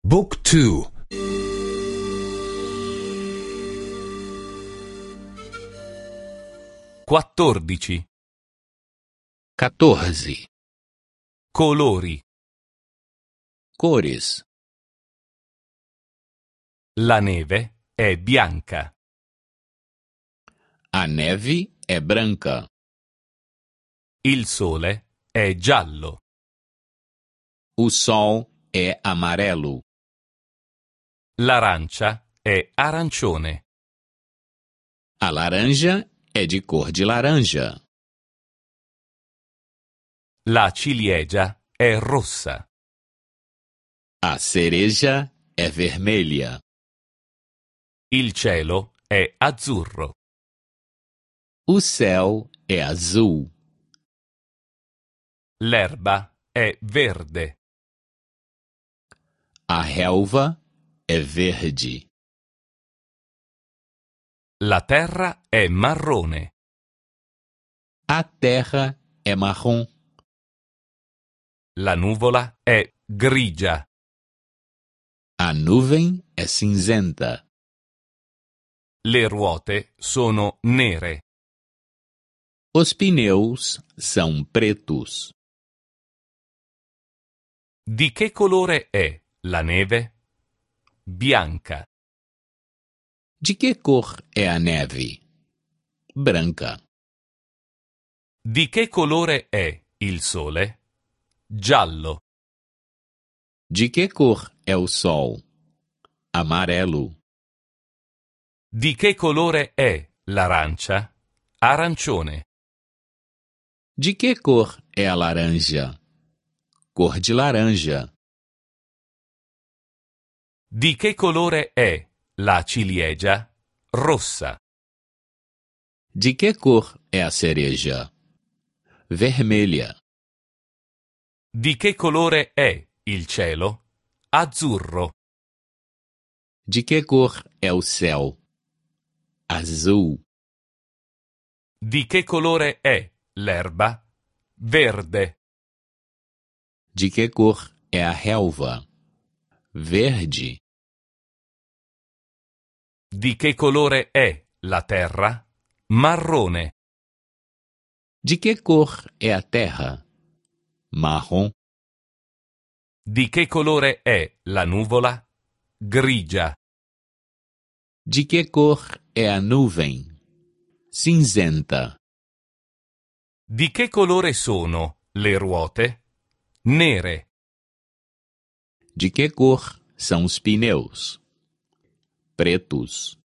Book 2. 14. 14. Colori. Cores. La neve è bianca. A neve é branca. Il sole è giallo. O sol é amarelo. L'arancia è arancione. A laranja é de cor de laranja. La ciliegia è rossa. A cereja é vermelha. Il cielo è azzurro. O céu é azul. L'erba è verde. A relva é verde. La terra è marrone. A terra é marrom. La nuvola è grigia. A nuvem é cinzenta. Le ruote sono nere. Os pneus são pretos. Di che colore è la neve? Bianca. De que cor é a neve? Branca. Di che colore è il sole? Giallo. De que cor é o sol? Amarelo. Di che colore è l'arancia? Arancione. De que cor é a laranja? Cor de laranja. Di che colore è la ciliegia? Rossa. De que cor é a cereja? Vermelha. Di che colore è il cielo? Azzurro. De que cor é o céu? Azul. Di che colore è l'erba? Verde. De que cor é a relva? Verde. Di che colore è la terra? Marrone. De que cor é a terra? Marrom. Di che colore è la nuvola? Grigia. De que cor é a nuvem? Cinzenta. Di che colore sono le ruote? Nere. De que cor são os pneus? Pretos.